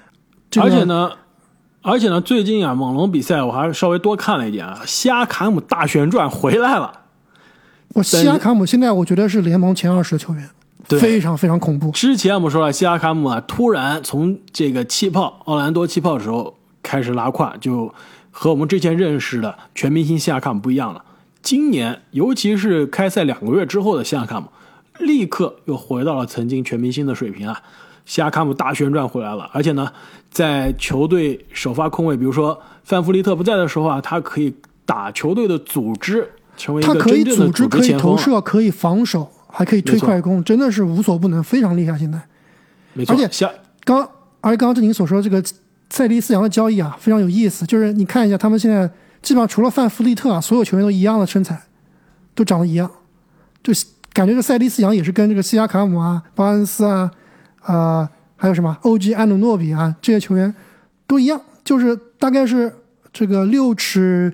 而且呢，最近啊，猛龙比赛我还稍微多看了一点啊，西亚卡姆大旋转回来了。 西亚卡姆现在我觉得是联盟前20的球员，非常非常恐怖。 之前我们说了，西亚卡姆啊，突然从这个奥兰多气泡的时候开始拉胯，就和我们之前认识的全明星西亚卡姆不一样了。今年，尤其是开赛2个月之后的西亚卡姆，立刻又回到了曾经全明星的水平啊。西亚卡姆大旋转回来了，而且呢，在球队首发空位，比如说范弗利特不在的时候啊，他可以打球队的组织，成为一个真正的组织前锋， 可以投射，可以防守，还可以推快攻，真的是无所不能，非常厉害。现在， 没错。 而且刚刚正您所说的这个塞迪斯杨的交易啊，非常有意思。就是你看一下，他们现在基本上除了范弗利特啊，所有球员都一样的身材，都长得一样，就感觉这塞迪斯杨也是跟这个西亚卡姆啊、巴恩斯啊。还有什么OG安努诺比啊，这些球员都一样，就是大概是这个6尺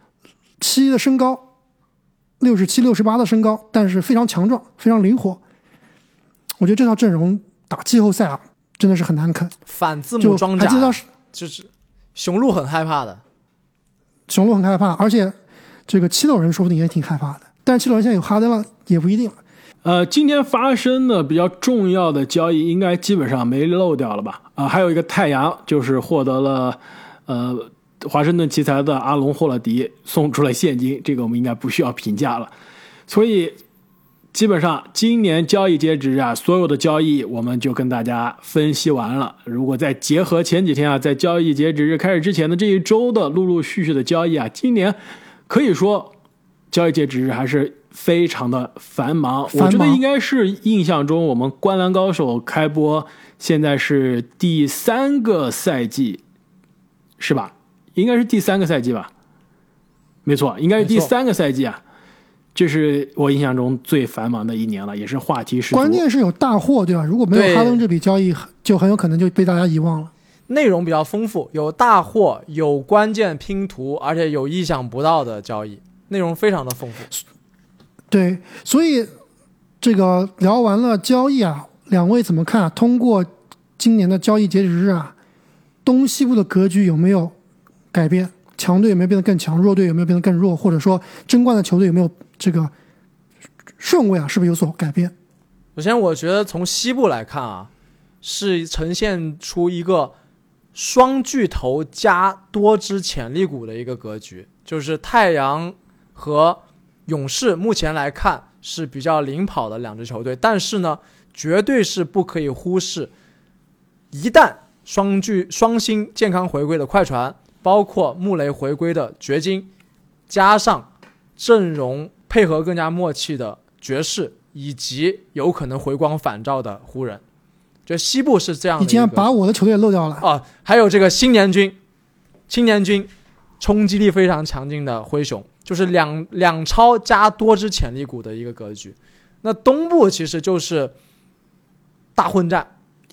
7的身高，6尺7、6尺8的身高，但是非常强壮，非常灵活。我觉得这套阵容打季后赛啊，真的是很难啃。 反字母装甲， 就是雄鹿很害怕的， 雄鹿很害怕，而且这个七六人说不定也挺害怕的，但是七六人现在有哈登了，也不一定。 今天发生的比较重要的交易应该基本上没漏掉了吧？还有一个太阳就是获得了华盛顿奇才的阿隆霍勒迪送出了现金，这个我们应该不需要评价了。所以基本上今年交易截止啊，所有的交易我们就跟大家分析完了。如果再结合前几天啊，在交易截止日开始之前的这一周的陆陆续续的交易啊，今年可以说交易截止日还是非常的繁忙。我觉得应该是印象中我们灌篮高手开播现在是第3个赛季是吧？应该是第3个赛季吧？没错，应该是第3个赛季啊。这是我印象中最繁忙的一年了，也是话题十足。 关键是有大货，对吧？如果没有哈登这笔交易，就很有可能就被大家遗忘了。 内容比较丰富，有大货，有关键拼图，而且有意想不到的交易，内容非常的丰富。 对，所以这个聊完了交易啊，两位怎么看啊？通过今年的交易截止日啊，东西部的格局有没有改变？强队有没有变得更强？弱队有没有变得更弱？或者说争冠的球队有没有这个顺位啊，是不是有所改变？ 首先我觉得从西部来看啊，是呈现出一个双巨头加多支潜力股的一个格局，就是太阳和勇士目前来看是比较领跑的两支球队，但是呢绝对是不可以忽视，一旦双星健康回归的快船，包括穆雷回归的掘金，加上阵容配合更加默契的爵士，以及有可能回光返照的湖人，就西部是这样的。 你竟然把我的球队漏掉了啊！还有这个青年军冲击力非常强劲的灰熊，就是两超加多支潜力股的一个格局。那东部其实就是大混战，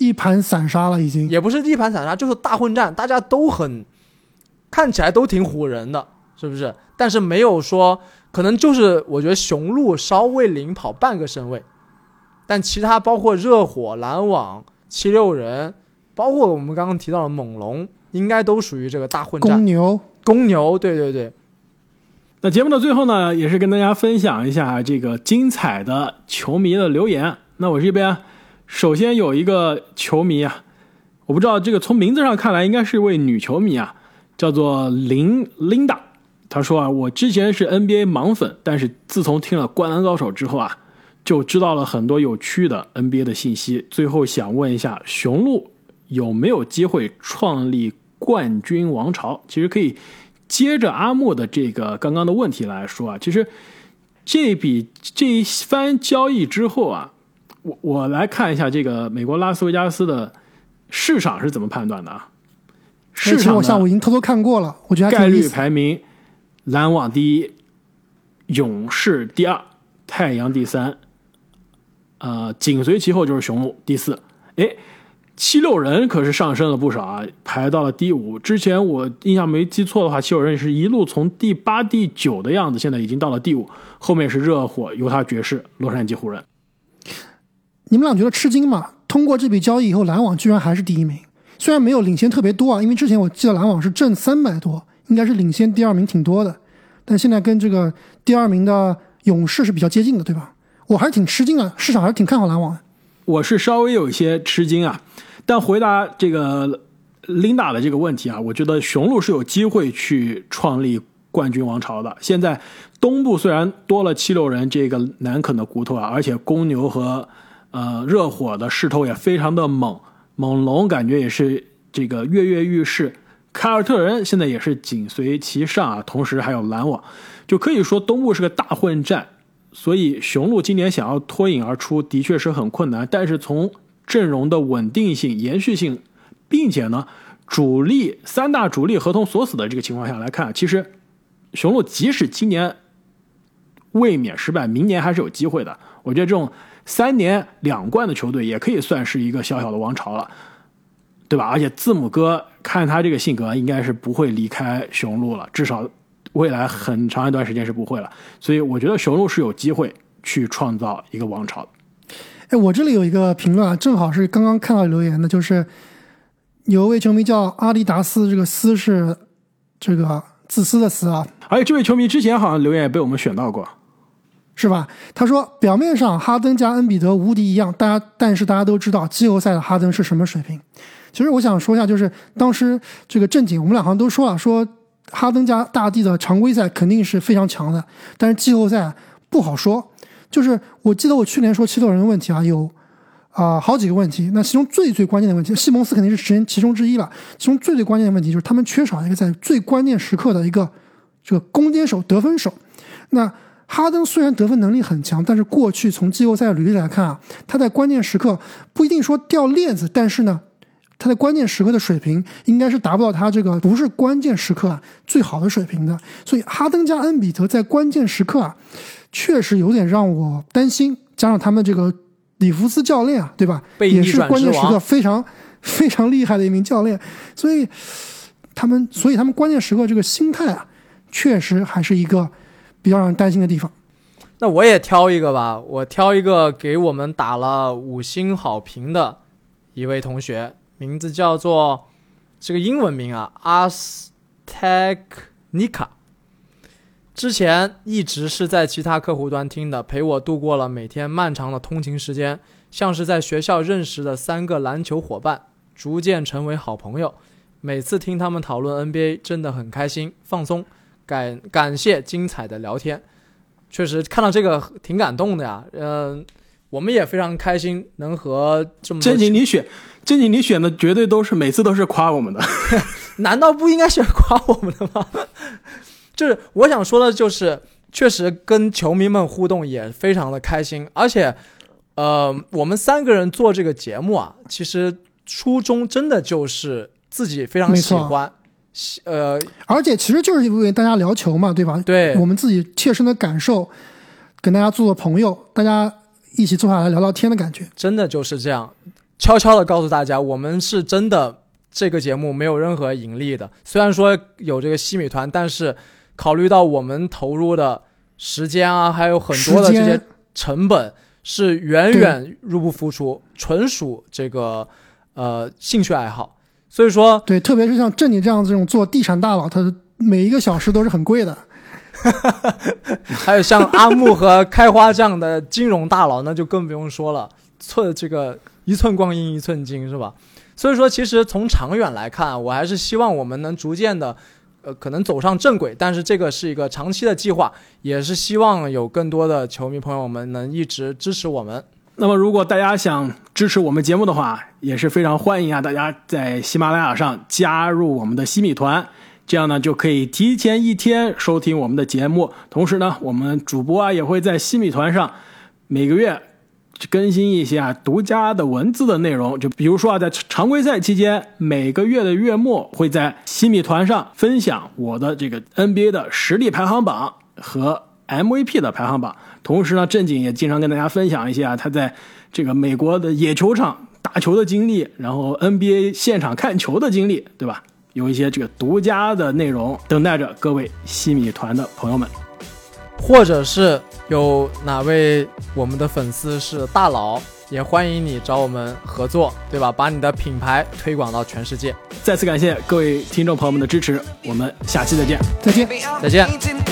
一盘散沙了，已经也不是一盘散沙，就是大混战，大家都看起来都挺唬人的，是不是？但是没有说，可能就是我觉得雄鹿稍微领跑半个身位，但其他包括热火、篮网、76人，包括我们刚刚提到的猛龙，应该都属于这个大混战。公牛，对对对。 那节目的最后呢，也是跟大家分享一下这个精彩的球迷的留言。那我这边首先有一个球迷啊，我不知道这个从名字上看来应该是一位女球迷啊，叫做Linda。她说啊，我之前是 NBA 盲粉，但是自从听了《灌篮高手》之后啊，就知道了很多有趣的 NBA 的信息。最后想问一下，雄鹿有没有机会创立冠军王朝？其实可以接着阿木的这个刚刚的问题来说啊，其实这一番交易之后啊，我来看一下这个美国拉斯维加斯的市场是怎么判断的啊？市场我下午已经偷偷看过了，我觉得概率排名，篮网第一，勇士第二，太阳第三，紧随其后就是雄鹿第四。76人可是上升了不少啊，排到了第5。之前我印象没记错的话，76人是一路从第8、第9的样子，现在已经到了第5，后面是热火、犹他爵士、洛杉矶湖人。 你们俩觉得吃惊吗？通过这笔交易以后，篮网居然还是第1名，虽然没有领先特别多啊，因为之前我记得篮网是正300多，应该是领先第2名挺多的，但现在跟这个第2名的勇士是比较接近的，对吧？我还是挺吃惊的，市场还是挺看好篮网的。 我是稍微有一些吃惊啊，但回答这个琳达的这个问题啊，我觉得雄鹿是有机会去创立冠军王朝的。现在东部虽然多了76人这个难啃的骨头啊，而且公牛和热火的势头也非常的猛龙感觉也是这个跃跃欲试，凯尔特人现在也是紧随其上啊，同时还有篮网，就可以说东部是个大混战。所以雄鹿今年想要脱颖而出的确是很困难，但是从阵容的稳定性、延续性，并且呢三大主力合同锁死的这个情况下来看，其实雄鹿即使今年卫冕失败，明年还是有机会的。我觉得这种3年2冠的球队也可以算是一个小小的王朝了，对吧？而且字母哥看他这个性格应该是不会离开雄鹿了，至少未来很长一段时间是不会了，所以我觉得雄鹿是有机会去创造一个王朝的。 我这里有一个评论啊，正好是刚刚看到留言的，就是有一位球迷叫阿迪达斯，这个斯是这个自私的私啊， 而且这位球迷之前好像留言也被我们选到过， 是吧？他说表面上哈登加恩比德无敌一样，但是大家都知道季后赛的哈登是什么水平。其实我想说一下，就是当时这个正经我们俩好像都说了，说哈登加大帝的常规赛肯定是非常强的，但是季后赛不好说。就是我记得我去年说76人的问题啊，有好几个问题，那其中最关键的问题，西蒙斯肯定是其中之一了。其中最关键的问题就是他们缺少一个在最关键时刻的一个这个攻坚手、得分手。那哈登虽然得分能力很强，但是过去从季后赛履历来看啊，他在关键时刻不一定说掉链子，但是呢他在关键时刻的水平应该是达不到他这个不是关键时刻最好的水平的。所以哈登加恩比德在关键时刻确实有点让我担心，加上他们这个里弗斯教练对吧，也是关键时刻非常非常厉害的一名教练，所以他们关键时刻这个心态确实还是一个比较让人担心的地方。 那我也挑一个吧，我挑一个给我们打了5星好评的一位同学，名字叫做这个英文名Aztecnica， 之前一直是在其他客户端听的，陪我度过了每天漫长的通勤时间，像是在学校认识的3个篮球伙伴，逐渐成为好朋友。每次听他们讨论 NBA 真的很开心放松，感谢精彩的聊天。确实看到这个挺感动的呀，我们也非常开心能和这么多正经你选的绝对都是每次都是夸我们的难道不应该是夸我们的吗？就是我想说的就是确实跟球迷们互动也非常的开心，而且我们3个人做这个节目其实初衷真的就是自己非常喜欢， 而且其实就是因为大家聊球嘛，对吧？ 对， 我们自己切身的感受，跟大家做朋友，大家一起坐下来聊聊天的感觉， 真的就是这样。 悄悄的告诉大家，我们是真的这个节目没有任何盈利的，虽然说有这个西米团，但是考虑到我们投入的时间啊，还有很多的这些成本是远远入不敷出，纯属这个兴趣爱好。所以说对，特别是像正你这样这种做地产大佬，他每一个小时都是很贵的。 还有像阿木和开花这样的金融大佬，那就更不用说了，这个一寸光阴一寸金，是吧？所以说其实从长远来看，我还是希望我们能逐渐的可能走上正轨，但是这个是一个长期的计划，也是希望有更多的球迷朋友们能一直支持我们。 那么如果大家想支持我们节目的话，也是非常欢迎啊，大家在喜马拉雅上加入我们的西米团，这样呢就可以提前一天收听我们的节目。同时呢，我们主播啊也会在西米团上每个月更新一些独家的文字的内容，就比如说在常规赛期间，每个月的月末会在西米团上分享我的这个 NBA 的实力排行榜和 MVP 的排行榜。同时呢，正经也经常跟大家分享一些他在这个美国的野球场打球的经历，然后 NBA 现场看球的经历，对吧？有一些这个独家的内容等待着各位西米团的朋友们。 或者是有哪位我们的粉丝是大佬，也欢迎你找我们合作，对吧？把你的品牌推广到全世界。 再次感谢各位听众朋友们的支持，我们下期再见。 再见。 再见。